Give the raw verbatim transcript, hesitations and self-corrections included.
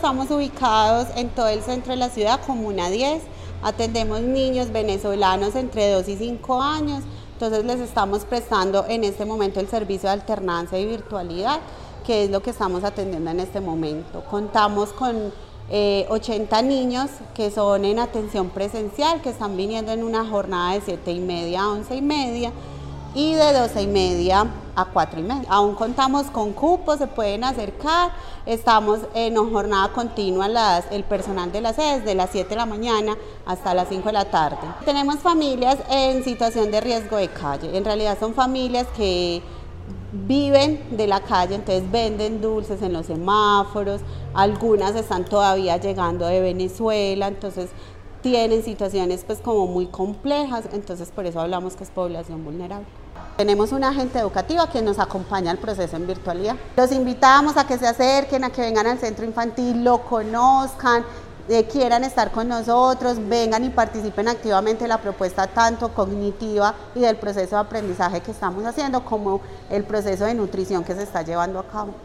estamos ubicados en todo el centro de la ciudad, Comuna diez, atendemos niños venezolanos entre dos y cinco años, entonces les estamos prestando en este momento el servicio de alternancia y virtualidad, que es lo que estamos atendiendo en este momento. Contamos con eh, ochenta niños que son en atención presencial, que están viniendo en una jornada de siete y media a once y media, y de doce y media a cuatro y media. Aún contamos con cupos, se pueden acercar, estamos en jornada continua las, el personal de las sedes de las siete de la mañana hasta las cinco de la tarde. Tenemos familias en situación de riesgo de calle, en realidad son familias que viven de la calle, entonces venden dulces en los semáforos, algunas están todavía llegando de Venezuela, entonces tienen situaciones pues como muy complejas, entonces por eso hablamos que es población vulnerable. Tenemos una agente educativa que nos acompaña al proceso en virtualidad. Los invitamos a que se acerquen, a que vengan al centro infantil, lo conozcan, eh, quieran estar con nosotros, vengan y participen activamente en la propuesta tanto cognitiva y del proceso de aprendizaje que estamos haciendo como el proceso de nutrición que se está llevando a cabo.